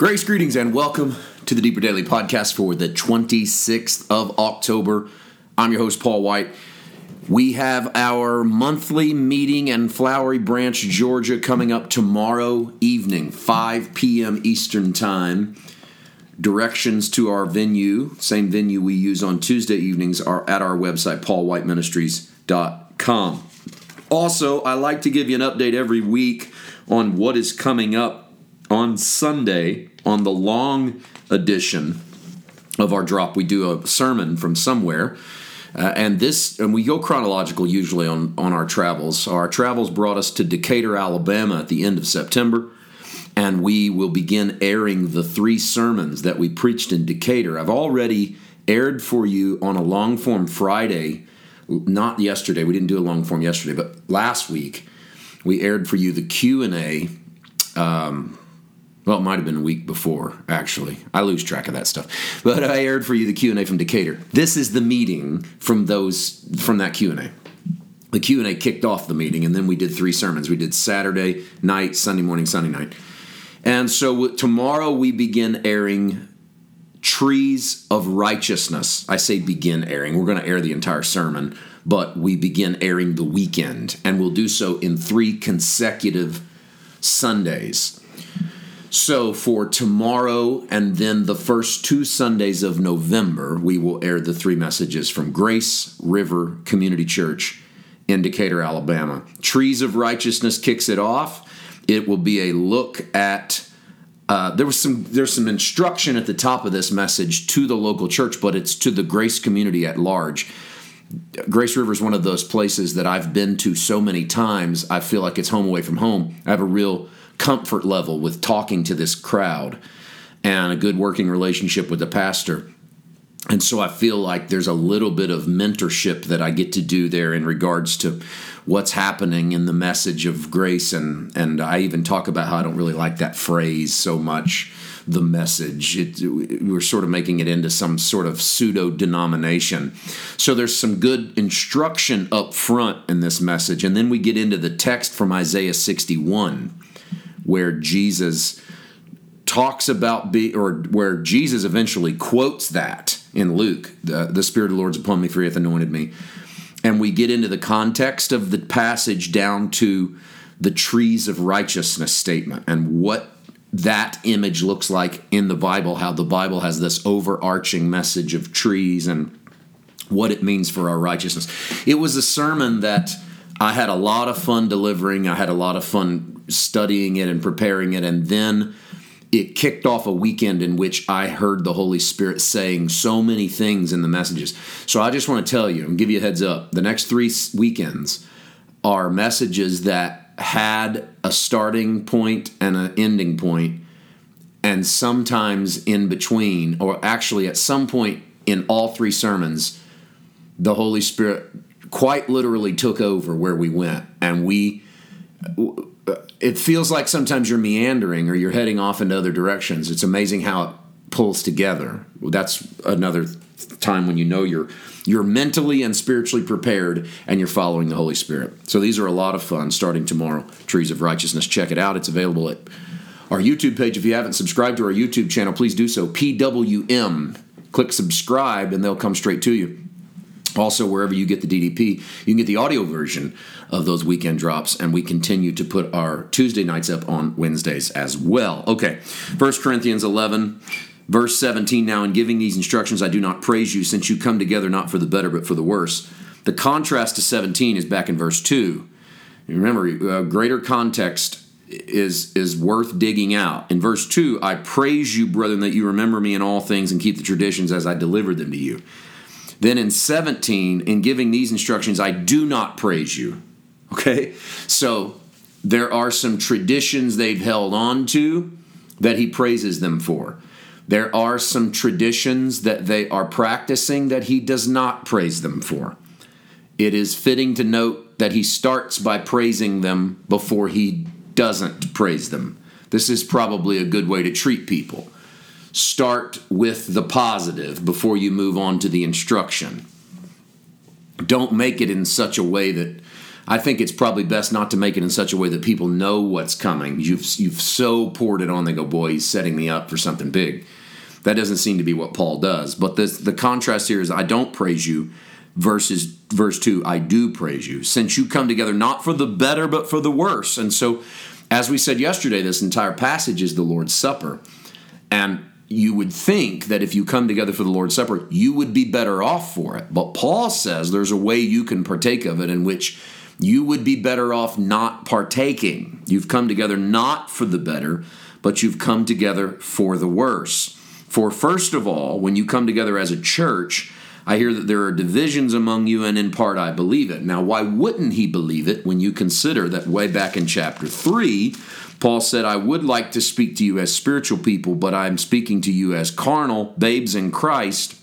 Grace, greetings, and welcome to the Deeper Daily Podcast for the 26th of October. I'm your host, Paul White. We have our monthly meeting in Flowery Branch, Georgia, coming up tomorrow evening, 5 p.m. Eastern Time. Directions to our venue, same venue we use on Tuesday evenings, are at our website, paulwhiteministries.com. Also, I like to give you an update every week on what is coming up on Sunday. On the long edition of our drop, we do a sermon from somewhere. And we go chronological usually on our travels. Our travels brought us to Decatur, Alabama at the end of September. And we will begin airing the 3 sermons that we preached in Decatur. I've already aired for you on a long-form Friday, not yesterday. We didn't do a long-form yesterday, but last week we aired for you the Q&A. Well, it might have been a week before, actually. I lose track of that stuff. But I aired for you the Q&A from Decatur. This is the meeting from that Q&A. The Q&A kicked off the meeting, and then we did 3 sermons. We did Saturday night, Sunday morning, Sunday night. And so tomorrow we begin airing Trees of Righteousness. I say begin airing. We're going to air the entire sermon, but we begin airing the weekend, and we'll do so in 3 consecutive Sundays. So for tomorrow and then the first 2 Sundays of November, we will air the 3 messages from Grace River Community Church in Decatur, Alabama. Trees of Righteousness kicks it off. It will be a look at there's some instruction at the top of this message to the local church, but it's to the Grace community at large. Grace River is one of those places that I've been to so many times, I feel like it's home away from home. I have a real comfort level with talking to this crowd and a good working relationship with the pastor. And so I feel like there's a little bit of mentorship that I get to do there in regards to what's happening in the message of grace. And I even talk about how I don't really like that phrase so much, the message. We're sort of making it into some sort of pseudo-denomination. So there's some good instruction up front in this message. And then we get into the text from Isaiah 61, where Jesus talks about, where Jesus eventually quotes that in Luke, the Spirit of the Lord's upon me, for he hath anointed me. And we get into the context of the passage down to the trees of righteousness statement and what that image looks like in the Bible, how the Bible has this overarching message of trees and what it means for our righteousness. It was a sermon that I had a lot of fun delivering. I had a lot of fun studying it and preparing it. And then it kicked off a weekend in which I heard the Holy Spirit saying so many things in the messages. So I just want to tell you and give you a heads up. The next 3 weekends are messages that had a starting point and an ending point, and sometimes in between, or actually at some point in all 3 sermons, the Holy Spirit quite literally took over where we went. And it feels like sometimes you're meandering or you're heading off into other directions. It's amazing how it pulls together. That's another time when you know you're mentally and spiritually prepared and you're following the Holy Spirit. So these are a lot of fun starting tomorrow. Trees of Righteousness. Check it out. It's available at our YouTube page. If you haven't subscribed to our YouTube channel, please do so. PWM. Click subscribe and they'll come straight to you. Also, wherever you get the DDP, you can get the audio version of those weekend drops, and we continue to put our Tuesday nights up on Wednesdays as well. Okay, 1 Corinthians 11, verse 17, now in giving these instructions I do not praise you, since you come together not for the better but for the worse. The contrast to 17 is back in verse 2. Remember, greater context is worth digging out. In verse 2, I praise you, brethren, that you remember me in all things and keep the traditions as I delivered them to you. Then in 17, in giving these instructions, I do not praise you. Okay? So there are some traditions they've held on to that he praises them for. There are some traditions that they are practicing that he does not praise them for. It is fitting to note that he starts by praising them before he doesn't praise them. This is probably a good way to treat people. Start with the positive before you move on to the instruction. Don't make it in such a way that I think it's probably best not to make it in such a way that people know what's coming. You've so poured it on, they go, boy, he's setting me up for something big. That doesn't seem to be what Paul does. But the contrast here is, I don't praise you, versus verse 2, I do praise you, since you come together not for the better, but for the worse. And so, as we said yesterday, this entire passage is the Lord's Supper. And you would think that if you come together for the Lord's Supper, you would be better off for it. But Paul says there's a way you can partake of it in which you would be better off not partaking. You've come together not for the better, but you've come together for the worse. For first of all, when you come together as a church, I hear that there are divisions among you, and in part I believe it. Now, why wouldn't he believe it when you consider that way back in chapter 3, Paul said, I would like to speak to you as spiritual people, but I'm speaking to you as carnal, babes in Christ,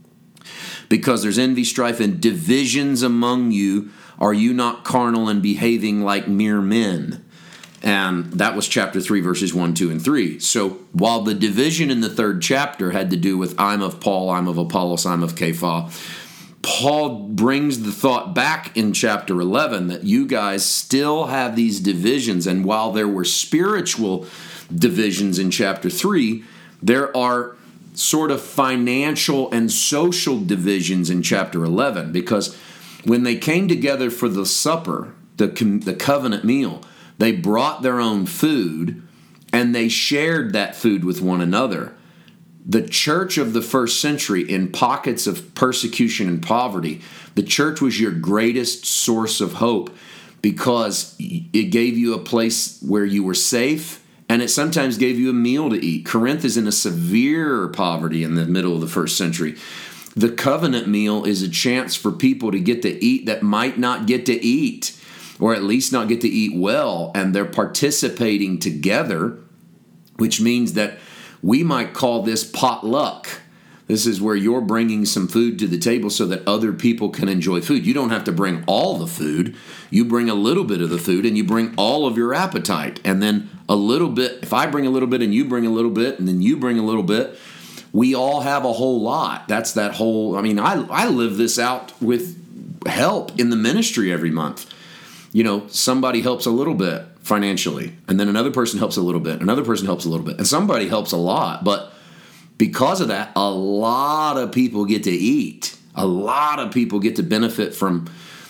because there's envy, strife, and divisions among you. Are you not carnal and behaving like mere men? And that was chapter 3, verses 1, 2, and 3. So while the division in the third chapter had to do with I'm of Paul, I'm of Apollos, I'm of Kepha, Paul brings the thought back in chapter 11 that you guys still have these divisions. And while there were spiritual divisions in chapter 3, there are sort of financial and social divisions in chapter 11. Because when they came together for the supper, the covenant meal, they brought their own food, and they shared that food with one another. The church of the first century, in pockets of persecution and poverty, the church was your greatest source of hope because it gave you a place where you were safe, and it sometimes gave you a meal to eat. Corinth is in a severe poverty in the middle of the first century. The covenant meal is a chance for people to get to eat that might not get to eat, or at least not get to eat well, and they're participating together, which means that we might call this potluck. This is where you're bringing some food to the table so that other people can enjoy food. You don't have to bring all the food. You bring a little bit of the food, and you bring all of your appetite. And then a little bit, if I bring a little bit and you bring a little bit and then you bring a little bit, we all have a whole lot. That's that whole, I live this out with help in the ministry every month. You know, somebody helps a little bit financially, and then another person helps a little bit, another person helps a little bit, and somebody helps a lot. But because of that, a lot of people get to eat. A lot of people get to benefit from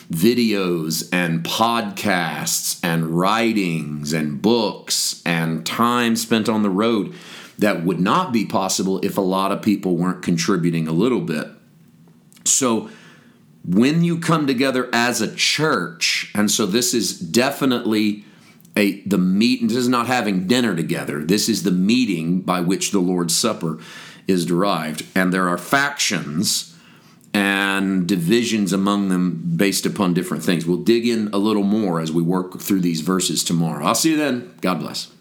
videos and podcasts and writings and books and time spent on the road that would not be possible if a lot of people weren't contributing a little bit. So when you come together as a church, and so this is definitely the meeting. This is not having dinner together. This is the meeting by which the Lord's Supper is derived. And there are factions and divisions among them based upon different things. We'll dig in a little more as we work through these verses tomorrow. I'll see you then. God bless.